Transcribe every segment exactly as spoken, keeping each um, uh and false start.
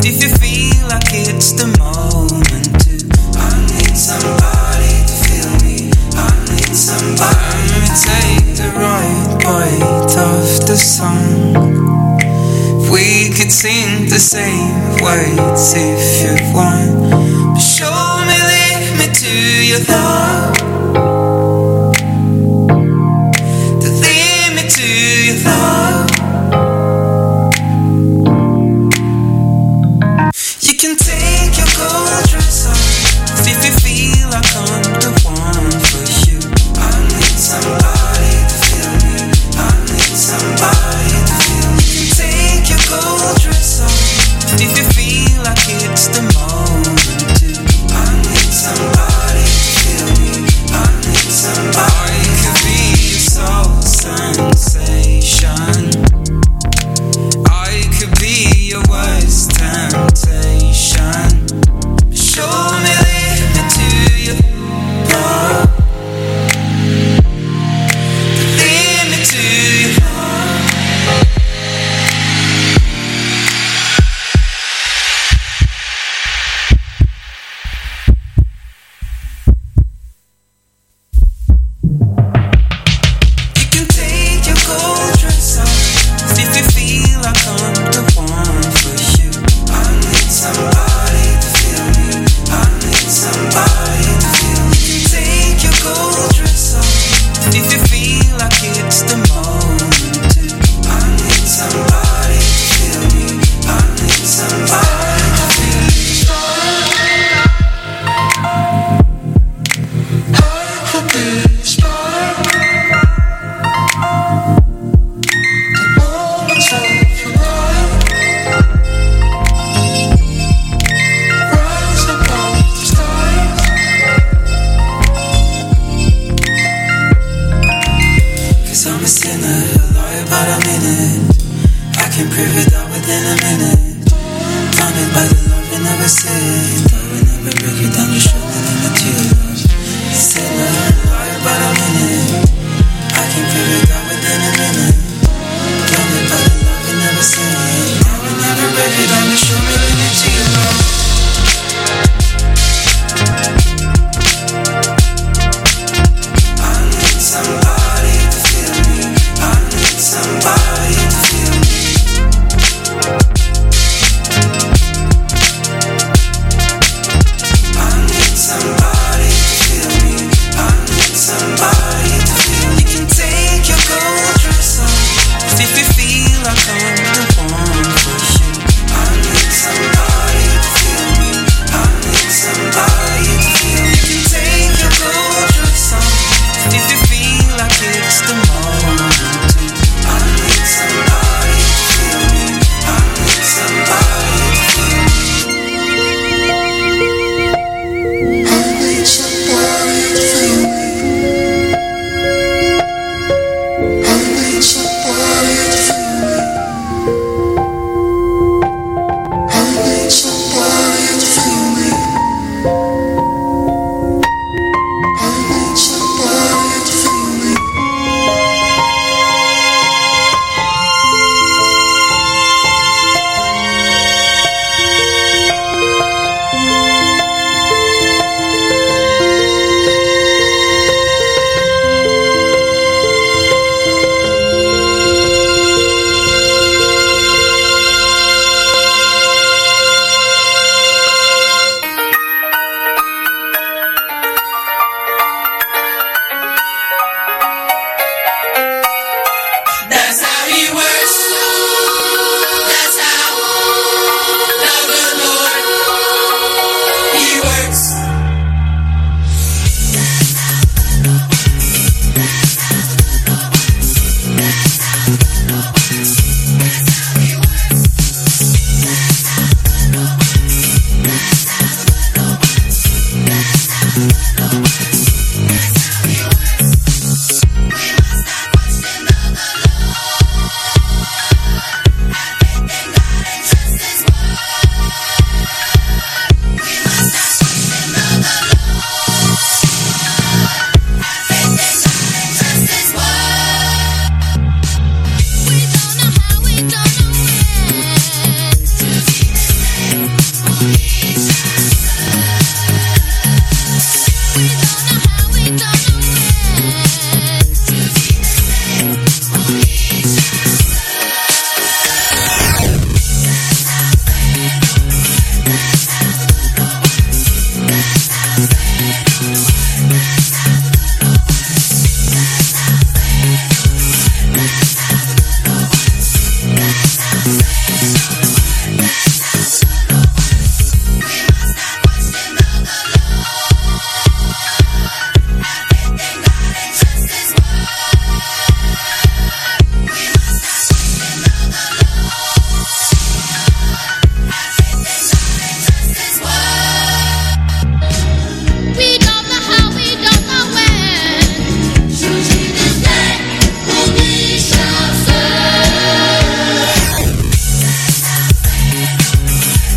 if you feel like it's the moment to. I need somebody to feel me. I need somebody. Let me take the right bite of the song. We could sing the same words if you want, but show me, lead me to your love, to lead me to your love. You can take your gold dress off if you feel like I'm the one for you. I need somebody to feel me. I need somebody to feel me. You can take your gold dress off if you feel like it's the moment to. I need somebody to feel me. I need somebody. I could be your soul sensation. I could be your worst temptation. Show me, lead me to your love, lead me to your love. You can take your gold dress off if you feel like I'm the one for you. I need somebody to feel me. I need somebody to feel me. You can take your gold dress off if you feel like it's the moment to. I need somebody to feel me. I need somebody to feel me. I could be strong. The moments of your life rise above the stars. 'Cause I'm a sinner, a liar, but I'm in it. I can prove it all within a minute. Blinded by the love you never see. I will never break you down, you should limit to your love. Sinner, liar, but I'm in it. I can prove it all within a minute. Blinded by the love you never see. I will never break you down, you should limit to your love. I need somebody to feel me. I need somebody to feel me. I need somebody to feel me. I need somebody to feel me. You can take your gold dress off if you feel like I'm the one for you. I need somebody to feel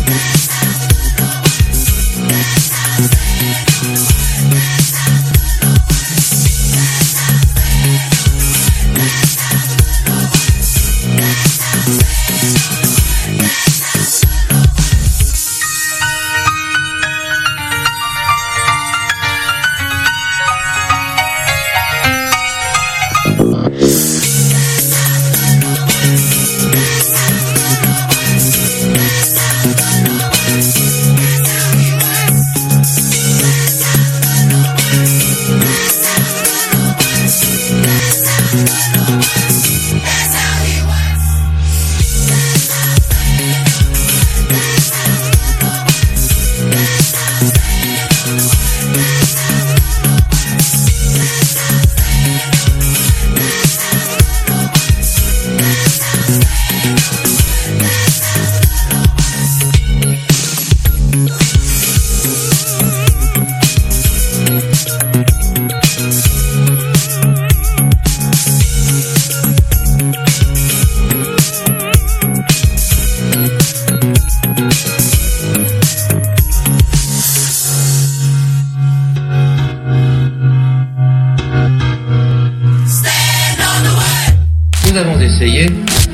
Nous avons essayé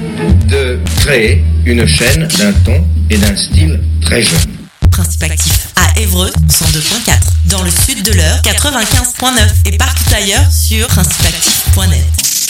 de créer une chaîne d'un ton et d'un style très jeune. Principe actif à Évreux, cent deux point quatre. Dans le sud de l'Eure, quatre-vingt-quinze point neuf. Et partout ailleurs sur principe actif point net.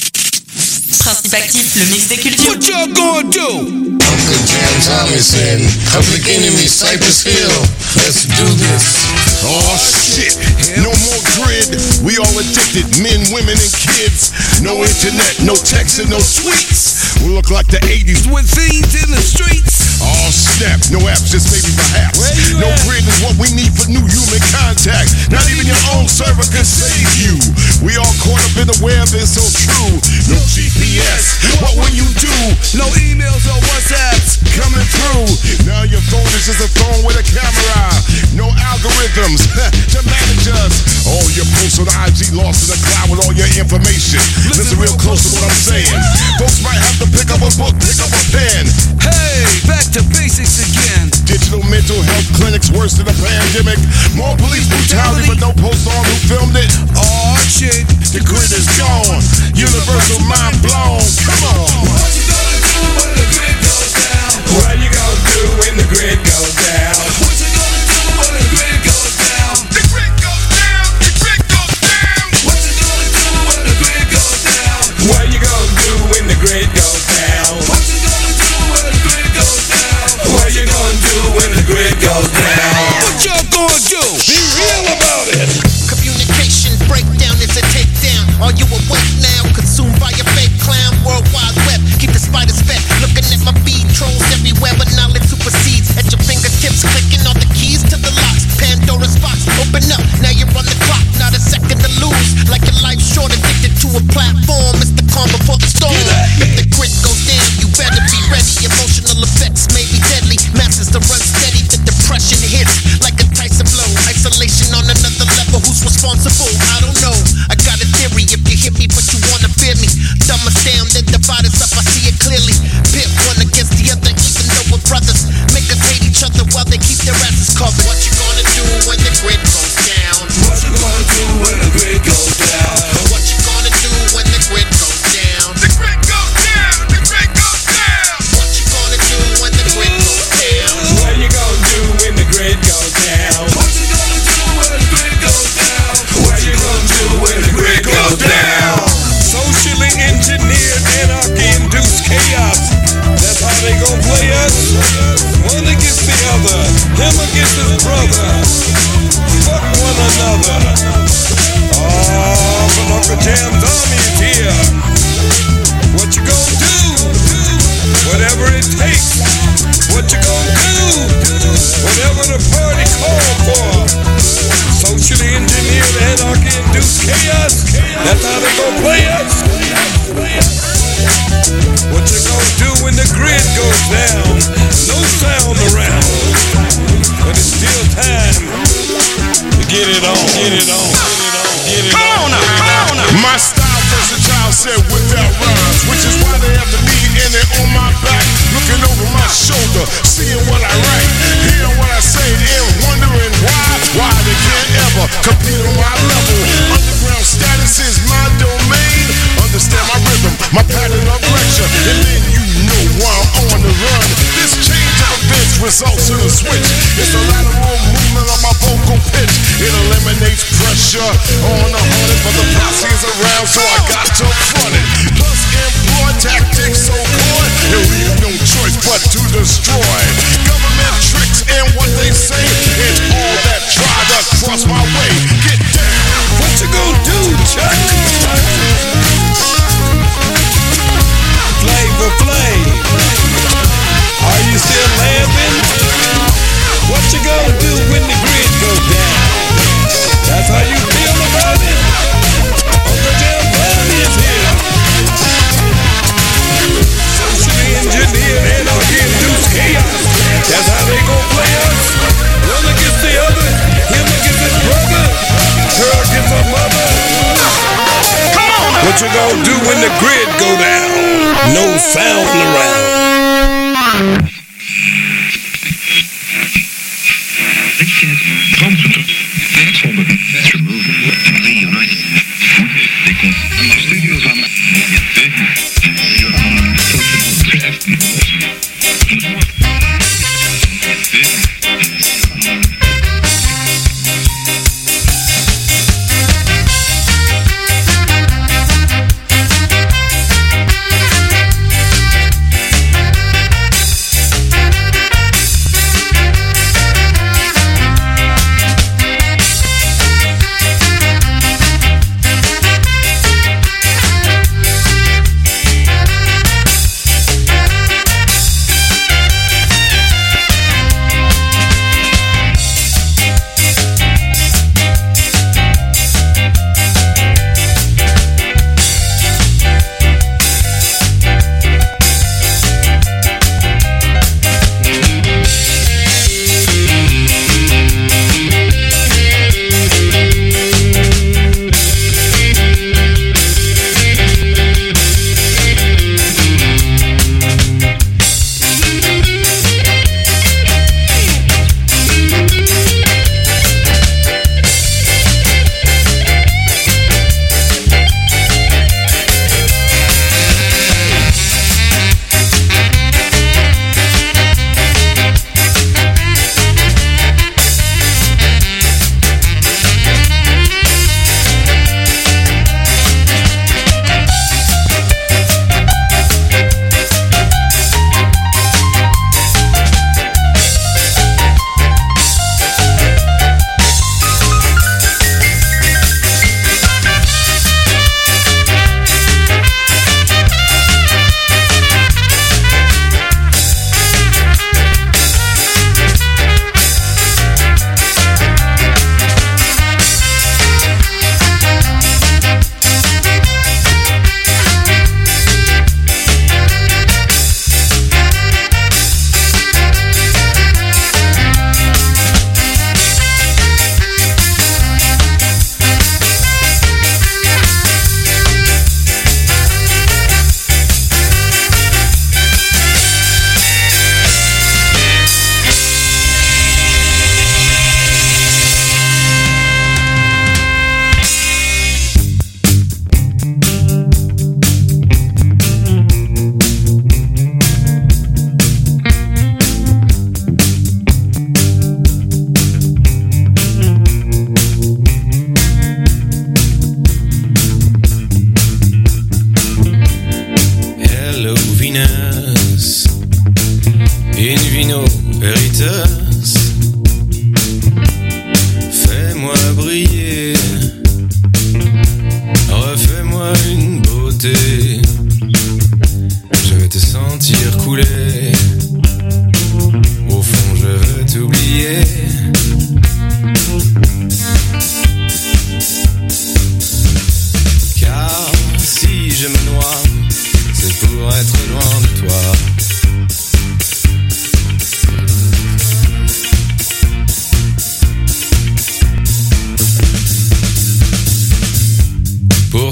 Principe Actif, le mix des cultures. What y'all gonna do? Uncle Jam Thomas and Public Enemy, Cypress Hill. Let's do this. Oh shit, no more grid. We all addicted, men, women, and kids. No internet, no text, and no tweets. We look like the eighties with fiends in the streets. Oh snap, no apps, just maybe perhaps. No grid is what we need for new human contact. Not even your own server can save you. We all caught up in the web, it's so true. No G P S, what will you do? No emails or WhatsApps coming through. Now your phone is just a phone with a camera. No algorithms to manage us. All your posts on I G lost in the cloud with all your information. Listen real close to what I'm saying. Folks might have to pick up a book, pick up a pen. Hey, back to basics again. Digital mental health clinics worse than a pandemic. More police brutality, but no post on who filmed it. Oh shit, the grid is gone. Universal mind blown. Come on. What you gonna do when the grid goes down? What you gonna do when the grid goes down? What you gonna do when the grid goes down? The grid goes down. The grid goes down. What you gonna do when the grid goes down? What you gonna do when the grid goes down? What you gonna do when the grid goes down? What you gonna do when the grid goes down? What y'all gonna do? Be real about it. Communication breakdown is a takedown. Are you awake now? Consumed by a fake clown. World Wide Web. Keep the spiders fed. Looking at my feed. Trolls everywhere, but knowledge supersedes. At your fingertips, clicking on the keys to the locks. Pandora's box. Open up. Now you're on the clock. Not a second to lose. Like your life short. Addicted to a platform. It's the calm before the storm. If the grid goes down, you better be ready. Emotional effects may be deadly. Masses to run steady. The depression hits like a Tyson blow. Isolation on another level. Who's responsible? I don't know. I got a theory. If you hear me, but you wanna fear me, dumb us down, then divide us up. I see it clearly. Pit one against the other, even though we're brothers. Make us hate each other while they keep their asses covered. What you gonna do when the grid goes down? What you gonna do when the grid goes down? What you gonna do when the grid goes down? The grid goes down. The grid goes down. What you gonna do when the grid goes down? What you gonna do when the grid goes down? What you gonna do when the grid goes down? What you gonna do when the grid goes down? Socially engineered anarchy-induced chaos. That's how they gon' play us. One against the other, him against his brother. Fuck one another. Oh, but Uncle Jam's army is here. What you gon' do? Whatever it takes. What you gon' do? Whatever the party call for. Socially engineered anarchy-induced chaos. That's how they gon' play us. What you gon' do when the grid goes down? No sound around, but it's still time to get it on, get it on, get it on. Come on now, come on now. My style versatile said without rhymes, which is why they have the me in it on my back, looking over my shoulder, seeing what I write. compete on my level. Underground status is my domain. Understand my rhythm, my pattern of lecture, and then you know why I'm on the run. This change of events results in a switch. It's the lateral movement of my vocal pitch. It eliminates pressure on the hundred, but the posse is around, so I got to front it. Plus employ tactics so good, and leave no choice but to destroy. Government tricks and what they say, it's all that try to cross my way. Get down. What you gonna do, Chuck? Flavor Flav, are you still laughing? What you gonna do when the grid goes down? That's how you feel about it? Uncle Jam Bobby is here. Socially engineered anarchy-induced chaos. That's how they gon' play us. One against the other, him against his brother, her against her mother. What you gonna do when the grid go down? No sound around.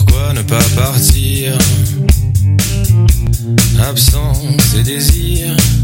Absence et désir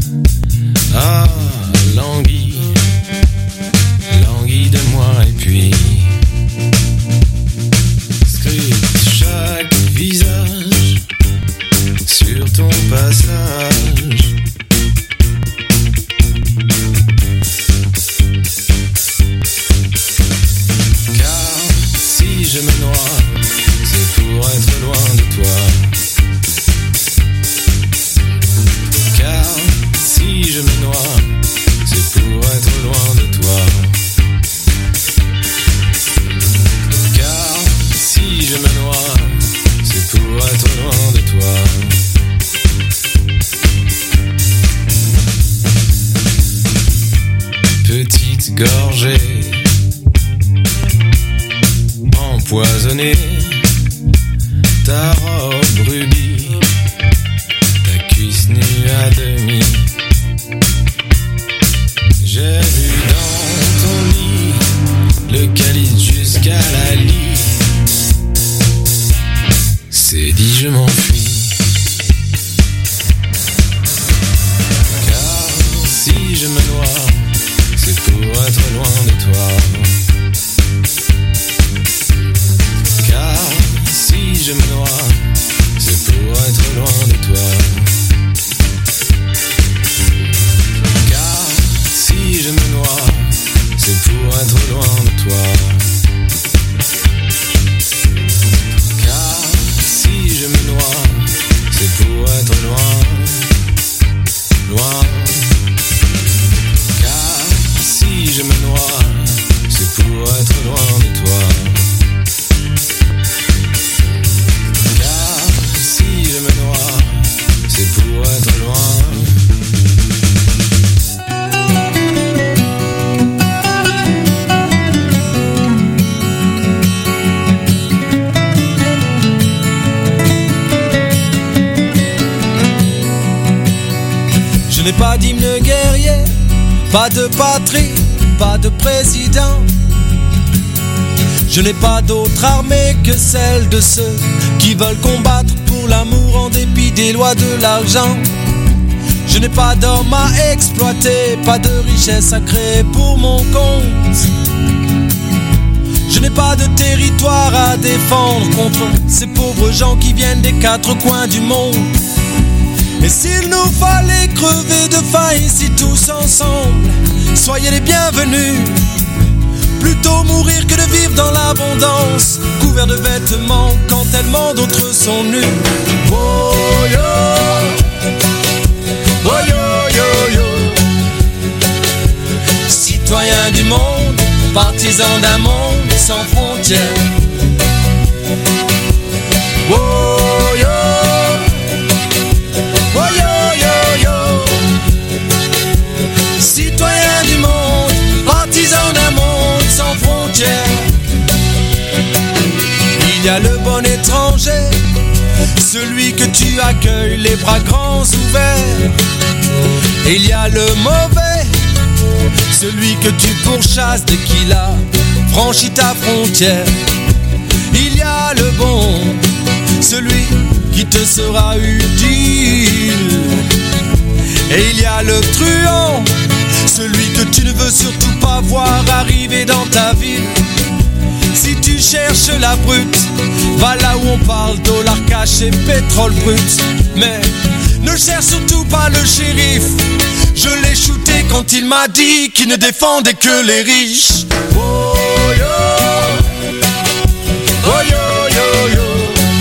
petite gorgée, empoisonnée, ta robe rubis, ta cuisse nue à demi. J'ai vu dans ton lit le calice jusqu'à la lie. C'est dit, je m'enfuis. Car si je me noie, c'est pour être loin de toi. Car si je me noie, c'est pour être loin de toi. Car si je me noie, c'est pour être loin de toi. Car si je me noie, c'est pour être loin, loin. Car si je me noie, c'est pour être loin de toi. Car si je me noie, c'est pour être loin. Je n'ai pas d'hymne guerrier, pas de patrie, pas de président. Je n'ai pas d'autre armée que celle de ceux qui veulent combattre pour l'amour en dépit des lois de l'argent. Je n'ai pas d'homme à exploiter, pas de richesse à créer pour mon compte. Je n'ai pas de territoire à défendre contre ces pauvres gens qui viennent des quatre coins du monde. Et s'il nous fallait crever de faim ici tous ensemble, soyez les bienvenus. Plutôt mourir que de vivre dans l'abondance, couvert de vêtements quand tellement d'autres sont nus. Oh yo, oh yo yo yo. Citoyens du monde, partisans d'un monde sans frontières. Oh yo. Oh yo yo yo. Citoyens du monde, partisans d'un monde sans frontières. Il y a le bon étranger, celui que tu accueilles les bras grands ouverts. Et il y a le mauvais, celui que tu pourchasses dès qu'il a franchi ta frontière. Il y a le bon, celui qui te sera utile. Et il y a le truand, celui que tu ne veux surtout pas voir arriver dans ta ville. Si tu cherches la brute, va là où on parle dollar cash et pétrole brut. Mais ne cherche surtout pas le shérif, je l'ai shooté quand il m'a dit qu'il ne défendait que les riches. Oh yo, oh yo yo yo.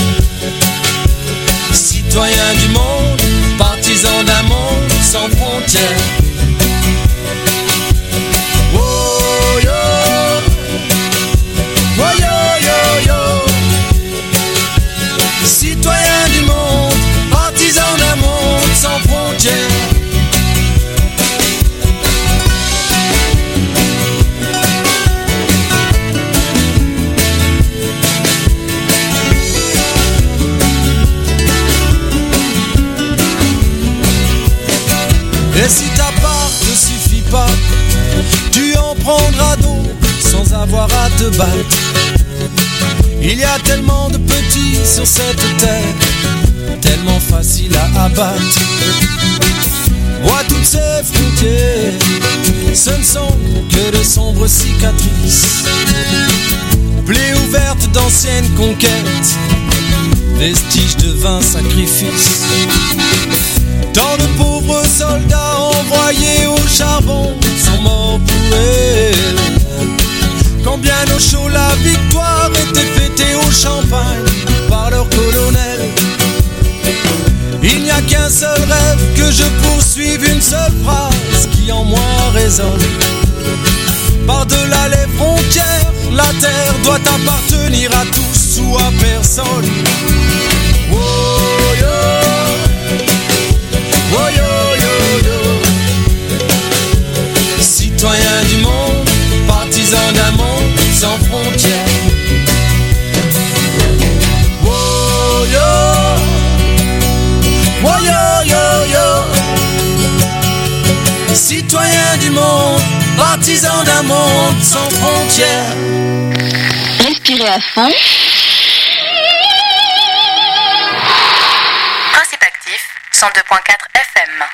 Citoyens du monde, partisans d'un monde sans frontières. Oh yo, oh yo yo yo. Citoyens du monde, partisans d'un monde sans frontières. Et si ta part ne suffit pas, tu en prendras d'autres sans avoir à te battre. Il y a tellement de petits sur cette terre, tellement facile à abattre. Vois toutes ces frontières, ce ne sont que de sombres cicatrices, plaies ouvertes d'anciennes conquêtes, vestiges de vains sacrifices. Tant de pauvres soldats envoyés au charbon sont morts pour elle. Quand bien au chaud la victoire était fêtée au champagne par leur colonel. Il n'y a qu'un seul rêve, que je poursuive une seule phrase qui en moi résonne. Par-delà les frontières, la terre doit appartenir à tous ou à personne. Oh yo, oh yo yo yo. Citoyens du monde, artisans d'un monde sans frontières. Respirez à fond. Principe actif, cent deux virgule quatre F M.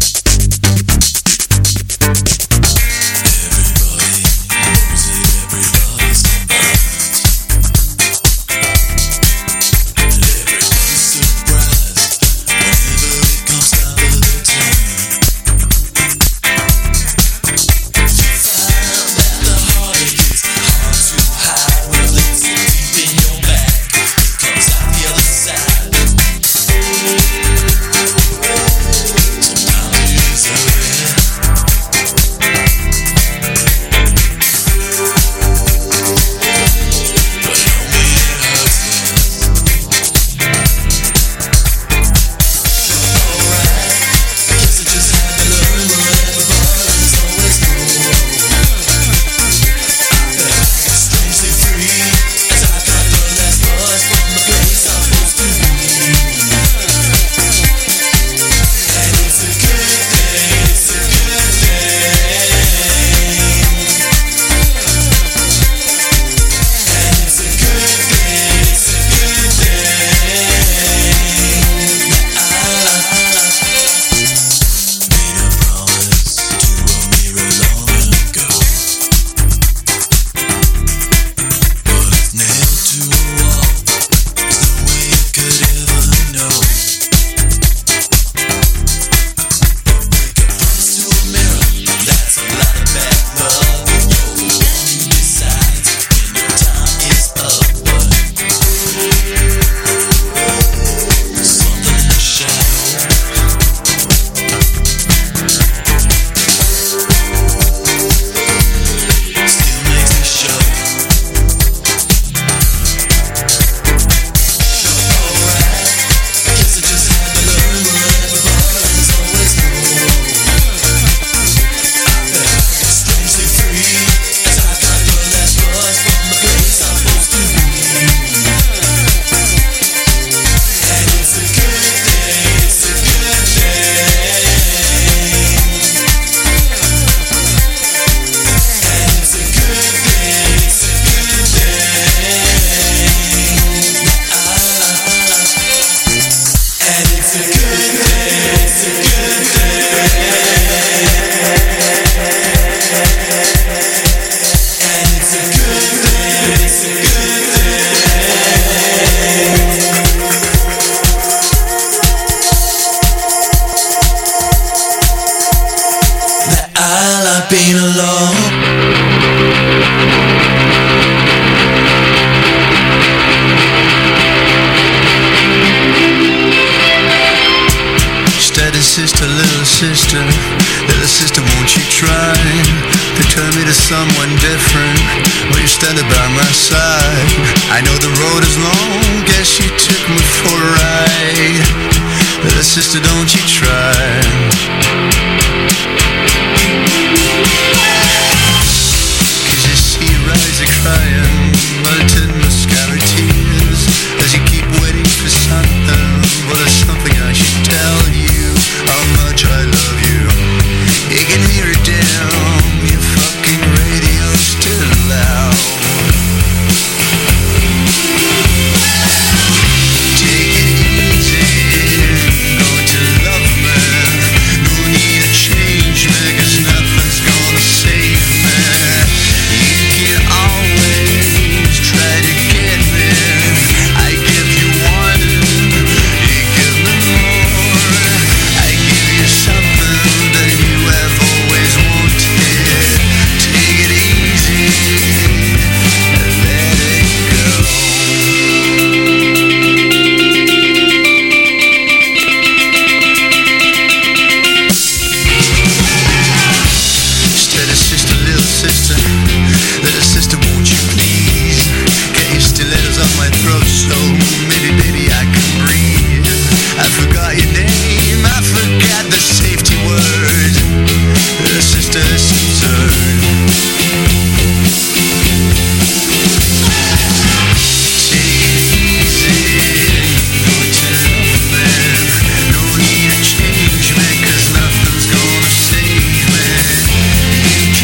Sister, little sister, little sister, won't you try to turn me to someone different? Will you stand by my side? I know the road is long, guess you took me for a ride. Little sister, don't you try.